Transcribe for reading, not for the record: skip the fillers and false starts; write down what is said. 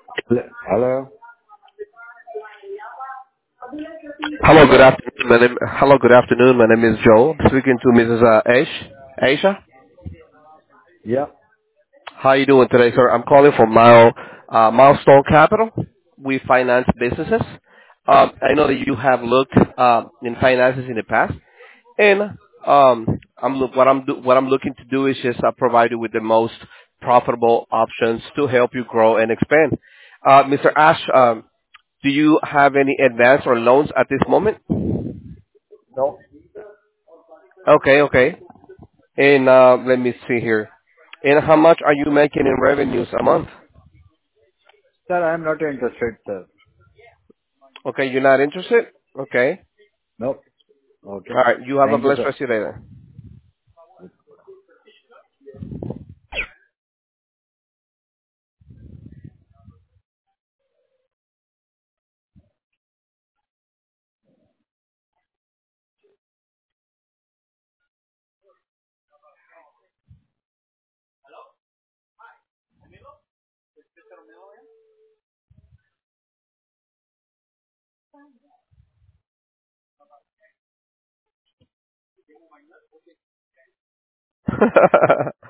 Hello? Hello, good afternoon. My name is Joe. Speaking to Mrs. Aisha. Yeah. How you doing today, sir? I'm calling from Milestone Capital. We finance businesses. I know that you have looked in finances in the past, and what I'm looking to do is just provide you with the most profitable options to help you grow and expand. Mr. Ash, do you have any advance or loans at this moment? No. Okay. And let me see here. And how much are you making in revenues a month? Sir, I am not interested, sir. Okay, you're not interested? Okay. No. Okay. All right. You have a Thank you, blessed sir. rest of your day then.